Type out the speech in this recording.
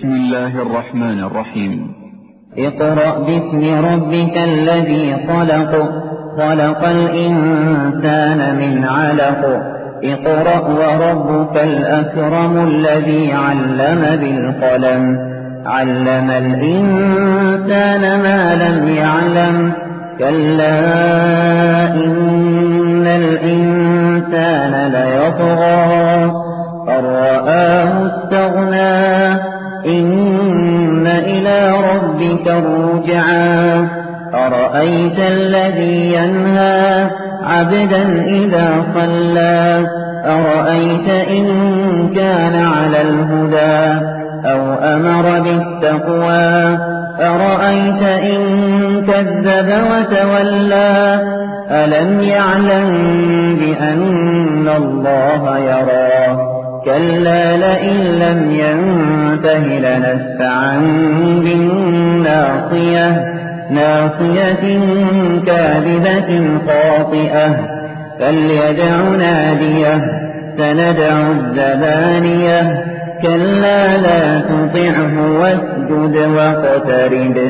بسم الله الرحمن الرحيم. اقرأ باسم ربك الذي خلق خلق الإنسان من علق اقرأ وربك الأكرم الذي علم بالقلم علم الإنسان ما لم يعلم كلا إن الإنسان ليطغى أن رآه استغنى إن إلى ربك الرجعى أرأيت الذي ينهى عبدا إذا صلى أرأيت إن كان على الهدى أو أمر بالتقوى أرأيت إن كذب وتولى ألم يعلم بأن الله يرى كلا لئن لم ينته لنسفعا بالناصية ناصية كاذبة خاطئة فليدع ناديه سندع الزبانية كلا لا تطعه واسجد واقترب